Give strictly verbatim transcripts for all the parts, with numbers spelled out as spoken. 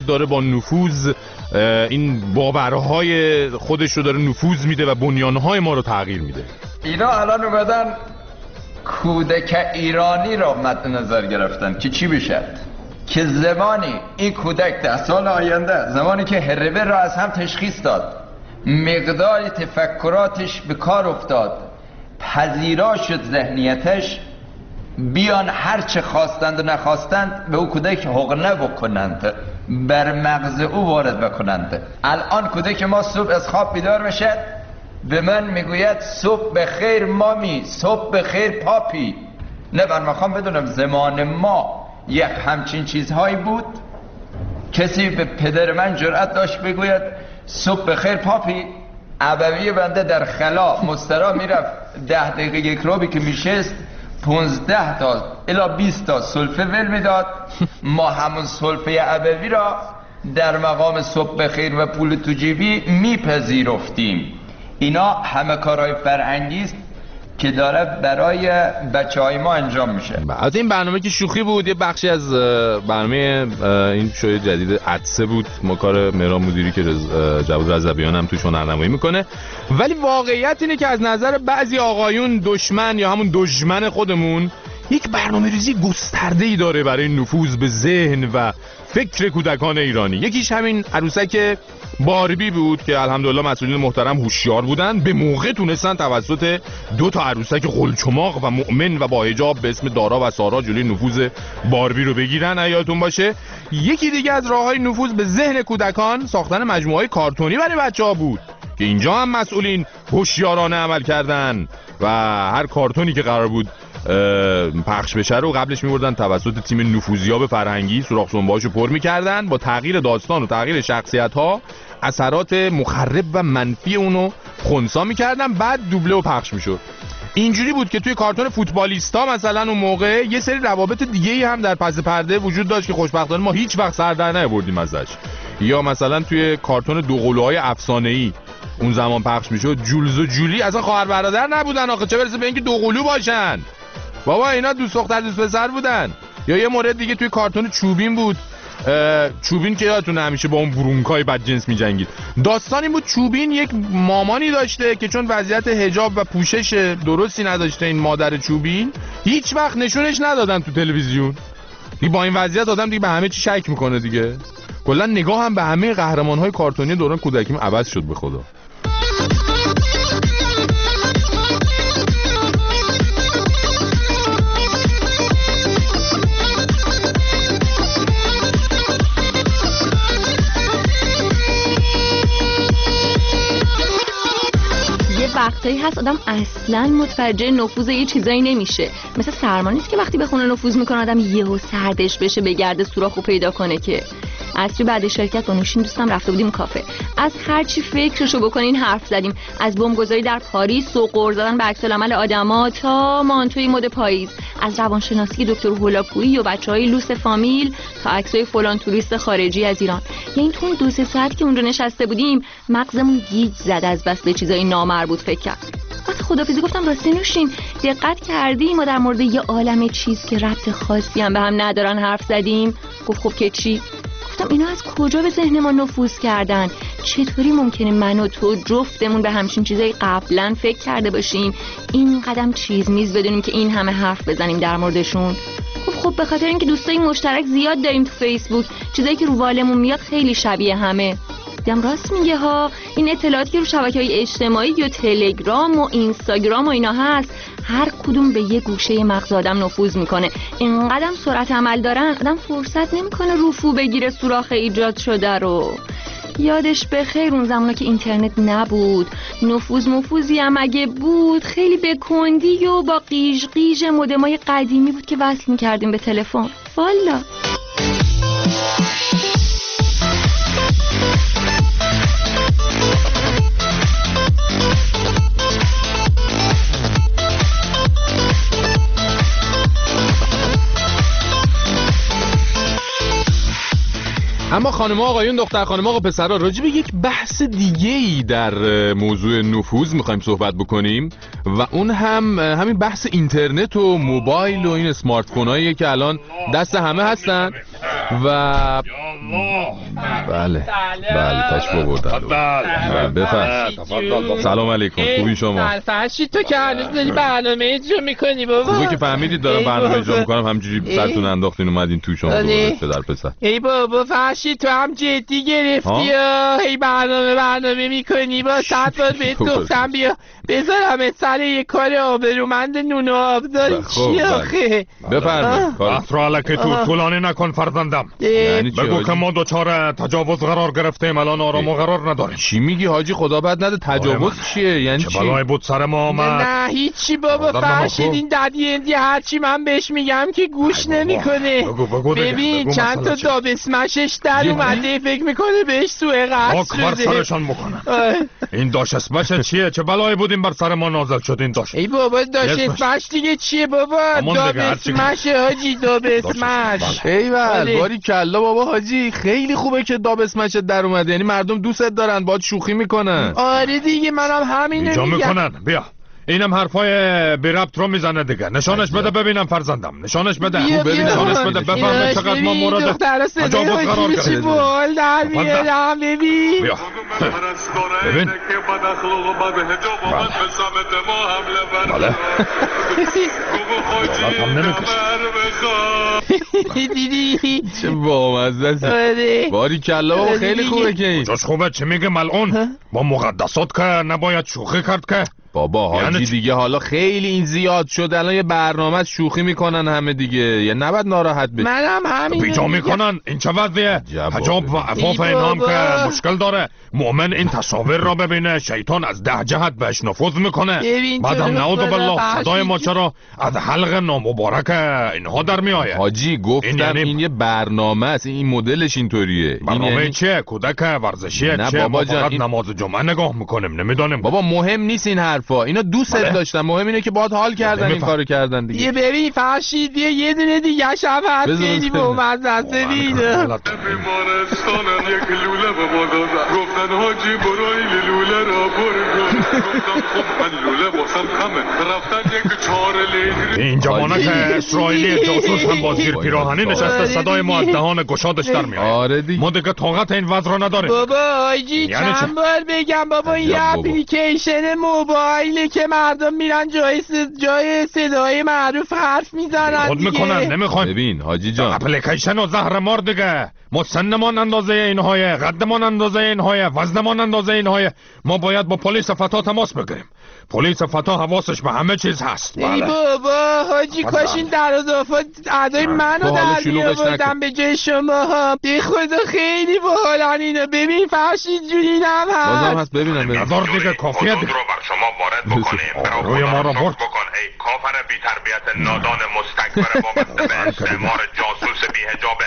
داره با نفوذ این باورهای خودش رو داره نفوذ میده و بنیانهای ما رو تغییر میده. اینا الان اومدن کودک ایرانی را مد نظر گرفتن که چی بشه، که زمانی این کودک ده سال آینده، زمانی که هربه را از هم تشخیص داد، مقدار تفکراتش به کار افتاد، پذیرا شد ذهنیتش، بیان هر چه خواستند و نخواستند به او کودک حقنه بکنند، بر مغز او وارد بکنند. الان کودک ما صبح از خواب بیدار بشه به من میگوید صبح بخیر مامی، صبح بخیر پاپی. نه من میخوام بدونم زمان ما یک همچین چیزهایی بود؟ کسی به پدر من جرأت داشت بگوید صبح بخیر پاپی؟ ابوی بنده در خلا مسترا میرفت ده دقیقه یک روبی که میشست پونزده تا الا بیست تا سلفه ول میداد. ما همون سلفه ابوی را در مقام صبح بخیر و پول تو جیبی میپذیرفتیم. اینا همه کارهای فرهنگی است که داره برای بچه های ما انجام میشه. از این برنامه که شوخی بود، یه بخشی از برنامه این شوی جدید عطسه بود، ما کار مهران مدیری که جواد رضویان هم توش هنرنمایی میکنه. ولی واقعیت اینه که از نظر بعضی آقایون دشمن یا همون دشمن خودمون یک برنامه ریزی گسترده‌ای داره برای نفوذ به ذهن و فکر کودکان ایرانی. یکیش همین عروسک باربی بود که الحمدلله مسئولین محترم هوشیار بودن، به موقع تونستن توسط دو تا عروسک قلچماق و مؤمن و با حجاب به اسم دارا و سارا جلوی نفوذ باربی رو بگیرن. یادتون باشه یکی دیگه از راههای نفوذ به ذهن کودکان ساختن مجموعه‌های کارتونی برای بچه‌ها بود که اینجا هم مسئولین هوشیارانه عمل کردن و هر کارتونی که قرار بود پخش بشه رو قبلش می‌بردن توسط تیم نفوذیاب فرهنگی سوراخ سنبه‌هاشو پر می‌کردن، با تغییر داستان و تغییر شخصیت‌ها اثرات مخرب و منفی اونو خنثی می‌کردن، بعد دوبله و پخش می‌شد. اینجوری بود که توی کارتون فوتبالیستا مثلا اون موقع یه سری روابط دیگه‌ای هم در پس پرده وجود داشت که خوشبختانه ما هیچ وقت سر در نیاوردیم ازش. یا مثلا توی کارتون دوقلوهای افسانه‌ای اون زمان پخش می‌شد، جولز و جولی اصلا خواهر برادر نبودن آخه، چه برسه به اینکه دوقلو باشن. بابا اینا دوست دختر دوست پسر بودن. یا یه مورد دیگه توی کارتون چوبین بود، چوبین که یادتونه همیشه با اون برونکای بدجنس می‌جنگید. داستانی بود چوبین یک مامانی داشته که چون وضعیت حجاب و پوشش درستی نداشته این مادر چوبین، هیچ وقت نشونش ندادن تو تلویزیون. دیگه با این وضعیت آدم دیگه به همه چی شک میکنه دیگه. کلا نگاه هم به همه قهرمان‌های کارتونی دوران کودکیم عوض شد به خدا. وقتایی هست آدم اصلاً متوجه نفوذ یه چیزایی نمیشه. مثل سرما نیست که وقتی به خونه نفوذ میکنه آدم یهو سردش بشه بگرده سوراخو پیدا کنه. که اصلی بعد شرکت با نوشین دوستم رفته بودیم کافه، از هر چی فکرشو بکنین حرف زدیم، از بمبگذاری در پاریس و قرض دادن به عکس‌العمل آدما تا مانتوی مد پاییز، از روانشناسی دکتر هولاکویی و بچهای لوس فامیل تا عکسای فلان توریست خارجی از ایران. یعنی تو اون دو سه ساعت که اونجا نشسته بودیم مغزمون گیج زد از بس به چیزای نامربوط فکر کرد. وقتی خدافظی گفتم راستی نوشین دقت کردی ما در مورد یه عالمه چیز که ربط خاصی هم به هم ندارن حرف زدیم؟ گفت خب که چی؟ گفتم اینا از کجا به ذهن ما نفوذ کردن؟ چطوری ممکنه من و تو جفتمون به همچین چیزایی قبلا فکر کرده باشیم، این قدم چیز میز بدونیم که این همه حرف بزنیم در موردشون؟ خب خب به خاطر اینکه دوستای مشترک زیاد داریم تو فیسبوک، چیزایی که رو بالمون میاد خیلی شبیه همه. دیدم راست میگه ها، این اطلاعاتی که رو شبکه‌های اجتماعی یا تلگرام و اینستاگرام و اینا هست هر کدوم به یه گوشه مغز آدم نفوذ میکنه. اینقدر سرعت عمل دارن آدم فرصت نمیکنه رفو بگیره سوراخ ایجاد شده رو. یادش بخیر اون زمانا که اینترنت نبود، نفوذ مفوذی هم اگه بود خیلی به کندی و با قیژ قیژ مودمای قدیمی بود که وصل میکردیم به تلفن. والا اما خانم آقایون، دختر خانم آقا پسرها، راجع به یک بحث دیگه‌ای در موضوع نفوذ می‌خوایم صحبت بکنیم و اون هم همین بحث اینترنت و موبایل و این اسمارت فوناییه که الان دست همه هستن و بله بله تشریف آوردن بفرمایید. سلام علیکم، خوبی شما؟ فرشید تو که هنوز داری برنامه اجرا میکنی بابا؟ خوبه که فهمیدید دارم برنامه اجرا میکنم، همجوری سرتون انداختین اومدین تو شما دوباره پدر پسر. ای بابا فرشید تو هم جدی گرفتی یا هی برنامه برنامه میکنی؟ با صد بار بهت گفتم بیا بذارم سر یه کار آبرومند نون و آبداری. چی آخه؟ بفرمایید. افرا که تو طولانی نکن فرزندم. بگو که ما دوچار تجاوز قرار گرفتیم، الان آرام و قرار نداریم. چی میگی حاجی؟ خدا بد نده، تجاوز چیه؟ یعنی چی؟ چه بلایی بود سر ما آمد؟ نه هیچی بابا فرشید، این ددی اندی هرچی من بهش میگم که گوش نمیکنه. ببین چند تا داب اسمشش در اومده، فکر میکنه بهش سوء قصد شده. بر سرشان بکنن. این داش اسمش چیه؟ چه بلایی بود این بر سر ما نازل شد این داش؟ ای بابا داش اسمش دیگه چیه بابا؟ داب اسمش حاجی، داب اسمش. ایول باری کلا بابا حاجی، خیلی خوبه که داب اسمش در اومده، یعنی مردم دوستت دارن، باهات شوخی میکنن. آره دیگه منم همینو میگم. میکنن. بیا اینم حرفای بی ربط رو میزنه دیگه. نشانش بده ببینم فرزندم، نشانش بده. نشانش بده بفهمه چقدر ما مورد تجاوز قرار گرفتیم. بال در میارم ببین. بیا ببین. بله هم نمیکشه. دیدی چه بامزه است. باری کلا بابا خیلی خوبه که این. جاش خوبه چه میگه ملعون؟ با مقدسات که نباید شوخی کرد که. بابا حاجی یعنی دیگه حالا خیلی این زیاد شد، الان یه برنامه شوخی میکنن همه دیگه، یا نباید ناراحت بشی. منم همین بیجا میکنن. این چه وضعیه؟ حجاب و عفاف اینام که مشکل داره. مؤمن این تصاویر را ببینه، شیطان از ده جهت بهش نفوذ میکنه، بعدم نعوذ بالله صدای ما چرا از حلق نامبارک اینها در میآید. حاجی گفتم این, یعنی... این یه برنامه است، این مدلش اینطوریه. برنامه این یعنی... چیه؟ کودک ورزشیه چیه؟ ما فقط این... نماز جمعه نگاه میکنیم، نمیدونیم. بابا مهم نیست این حرفا، اینا دوست داشتن، مهم اینه که باهات حال کردن، این کارو کردن دیگه. یه ببین فرشید یه دونه دیگه شب هست خیلی بامزه است. ببین بیمارستان یک لوله به ما دادن، گفتن حاجی برو این لوله را برگو. گفتم خب من لوله واسم کمه، رفتن یک چهار لیتری. این جوانک اسرائیلی جاسوس هم با زیر پیراهنی نشسته، صدای ما از دهان گشادش در میاد. آره دیگه ما دیگه طاقت این وضع رو نداریم. بابا حاجی چند بار بگم بابا این اپلیکیشن موبایل که مردم میرن جای جای صدای معروف حرف میزنن خود میکنن، نمیخوان. ببین حاجی جان اپلیکیشن و زهر مار دیگه. ما سنمان اندازه اینهای، قدمان اندازه اینهای، وزنمان اندازه اینهای. ما باید با پلیس فتا تماس بگیریم. پلیس فتا حواسش به همه چیز هست. بله. ای بابا حاجی کاش این در اضافات ادای منو در میآوردن به جای شما ها. به خدا خیلی باحالن اینا. ببین فرشید جون اینم هست. بازم هست ببینم. نظر دیگه کافیه دیگه. رو بر شما وارد بکنیم. روی ما رو برد بکن ای کافر بی تربیت نادان مستکبر وابسته به استعمار جاسوس بی حجابه.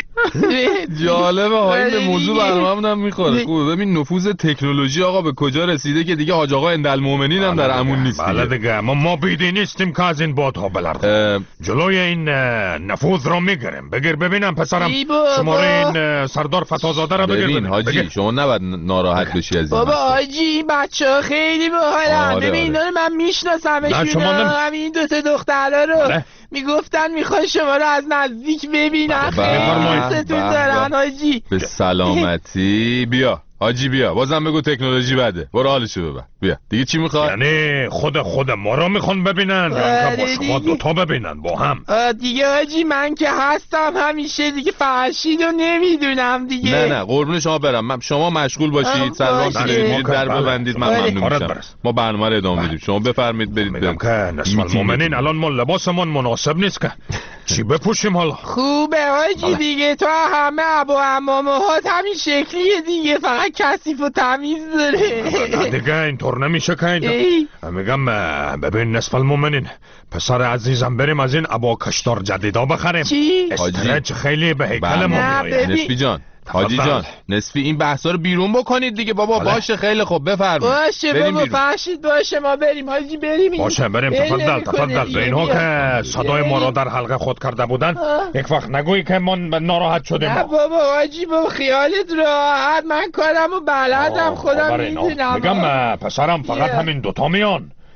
جالبه ها، این به موضوع برنامه هم میخوره. خوبه. ببین نفوذ تکنولوژی آقا به کجا رسیده که دیگه حاج آقا اندالمومنین هم در امون نیست. بله دیگه ما ما بیدی نیستیم که از این بادها بلرزیم. جلوی این نفوذ رو میگیریم. بگیر ببینم پسرم شماره این سردار فتازاده رو بگیر. ببین حاجی شما نباید ناراحت بشی از این. بابا حاجی بچه‌ها خیلی باحالن. ببین اینا رو من میشناسمشون، همین دو تا دخترا رو میگفتن میخوان شما رو از نزدیک ببینن. خیلی تو دارن حاجی. به سلامتی. بیا حاجی بیا، بازم بگو تکنولوژی بده، برو حالشو ببر. بیا دیگه چی میخواد؟ یعنی خود خود ما رو میخوان ببینن یا با شما دوتا ببینن با هم؟ دیگه حاجی من که هستم همیشه دیگه، فرشید رو نمیدونم دیگه. نه نه قربون شما برم، من شما مشغول باشید، سلام برید در ببندید، من ممنون میشم. ما برنامه رو ادامه میدیم، شما بفرمایید برید. میگم که نصف المؤمنین الان ما لباسمون مناسب نیست که چی بپوشیم حالا؟ خوبه حاجی دیگه، تو همه ابا عمامهات همین شکلیه دیگه، فقط کثیف و تمیز داره. دیگه اینطور نمیشه که این میگم ببین نصف المؤمنین پسر عزیزم بریم از این ابا کشتار جدیدا بخریم. چی؟ استرچ خیلی به هیکل ما میاد. نصفی جان حاجی جان نصفی این بحثا رو بیرون بکنید دیگه بابا. بله. باشه خیلی خوب بفرمایید. باشه بابا فرشید باشه ما بریم حاجی بریم. باشه بریم تفضل تفضل. به اینها که صدای ما را در حلقه خود کرده بودن یک وقت نگویی که ما ناراحت شدیم. نه بابا حاجی بابا خیالت راحت، من کارمو بلدم خودم میدونم. میگم پسرم فقط همین دوتا میان،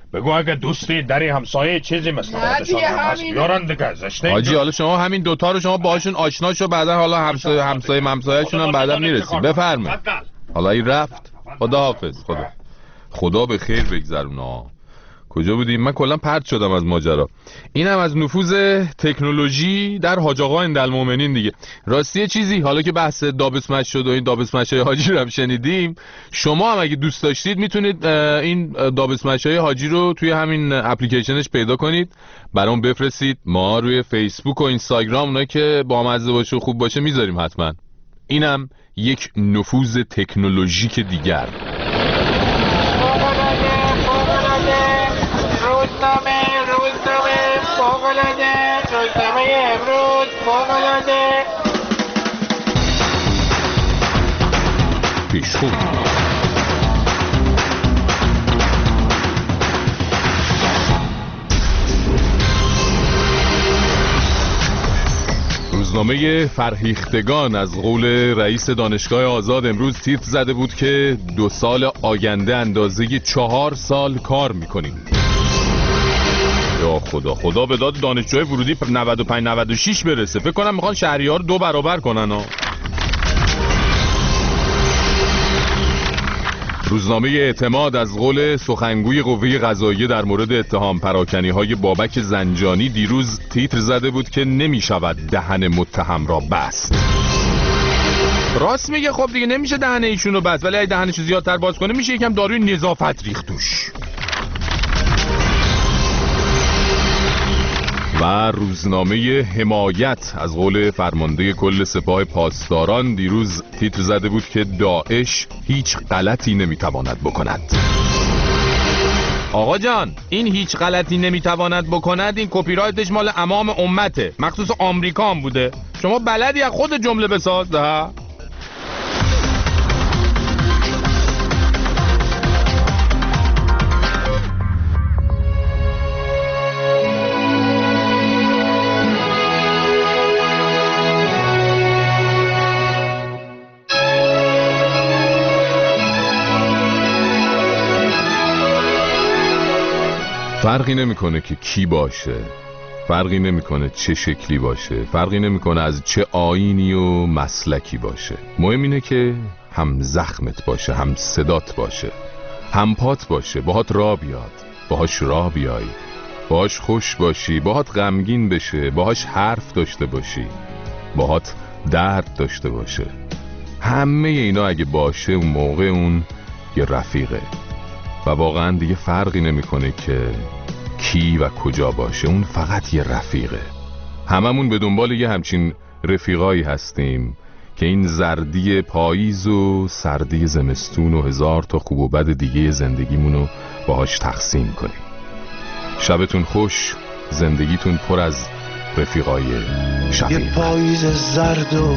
بگو اگه دوستی دری همسایه چیزی مثل خودشان هست بیارن دیگه زشته. حاجی حالا شما همین دوتا رو شما باهاشون آشنا شو، بعدا حالا همسایه همسایه ممسایه‌شون هم بعدا میرسیم. بفرمایید. حالا این رفت. خداحافظ. خدا خدا به خیر بگذرونا. کجا بودیم؟ من کلا پرت شدم از ماجرا. اینم از نفوذ تکنولوژی در حاج آقا اندالمومنین دیگه. راستی چیزی حالا که بحث دابسمش شد و این دابسمشای حاجی رو هم شنیدیم، شما هم اگه دوست داشتید میتونید این دابسمشای حاجی رو توی همین اپلیکیشنش پیدا کنید، برام بفرستید، ما روی فیسبوک و اینستاگرام اونایی که بامزه باشه و خوب باشه میذاریم حتما. اینم یک نفوذ تکنولوژیک دیگر. روزنامه روزنامه فوق‌العاده، روزنامه امروز فوق‌العاده. پیشخون روزنامه فرهیختگان از قول رئیس دانشگاه آزاد امروز تیتر زده بود که دو سال آینده اندازه چهار سال کار میکنیم. یا خدا خدا به داد دانشجوی ورودی نود و پنج نود و شش برسه. فکر کنم میخوان شهریار دو برابر کنن ها. روزنامه اعتماد از قول سخنگوی قوه قضاییه در مورد اتهام پراکنی های بابک زنجانی دیروز تیتر زده بود که نمی شود دهن متهم را بست. راست میگه. خب دیگه نمیشه دهن ایشونو بست، ولی اگه دهنشو زیادتر باز کنه میشه یکم داروی نظافت ریخت توش. و روزنامه حمایت از قول فرمانده کل سپاه پاسداران دیروز تیتر زده بود که داعش هیچ غلطی نمیتواند بکند. آقا جان، این هیچ غلطی نمیتواند بکند این کپی رایتش مال امام امته، مخصوص آمریکا هم بوده. شما بلدی از خود جمله بساز ده؟ فرقی نمیکنه که کی باشه، فرقی نمیکنه چه شکلی باشه، فرقی نمیکنه از چه آیینی و مسلکی باشه. مهم اینه که هم زخمت باشه، هم صدات باشه، هم پات باشه، باهات راه بیاد، باهاش راه بیای، باهاش خوش باشی، باهات غمگین بشه، باهاش حرف داشته باشی، باهات درد داشته باشه. همه اینا اگه باشه اون موقع اون یه رفیقه و واقعا دیگه فرقی نمیکنه که کی و کجا باشه، اون فقط یه رفیقه. هممون به دنبال یه همچین رفیقایی هستیم که این زردی پاییز و سردی زمستون و هزار تا خوب و بد دیگه زندگیمونو باهاش تقسیم کنیم. شبتون خوش، زندگیتون پر از رفیقای شفیق. یه پاییز زرد و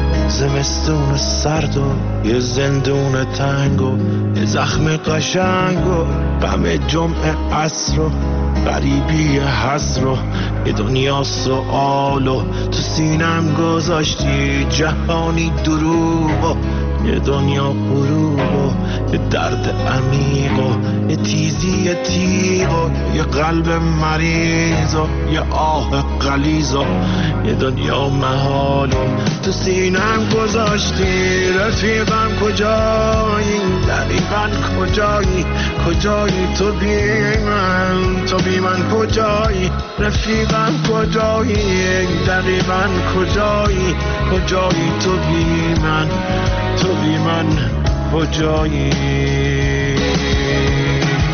زمستون سرد و یه زندون تنگ و یه زخم قشنگ و غم جمعه عصر و غریبی حسر و یه دنیا سؤال و تو سینم گذاشتی جهانی دروغ و یه دنیا غروب و یه درد عمیق و یه تیزی تیغ و یه قلب مریض و یه آه غلیظ و یه دنیا محال و تو سینم گذاشتی. رفیقم کجایی؟ دقیقا کجایی؟ کجایی تو بی من؟ تو بی من کجایی؟ رفیقم کجایی؟ دقیقا کجایی؟ کجایی تو بی من؟ تو بی من کجایی؟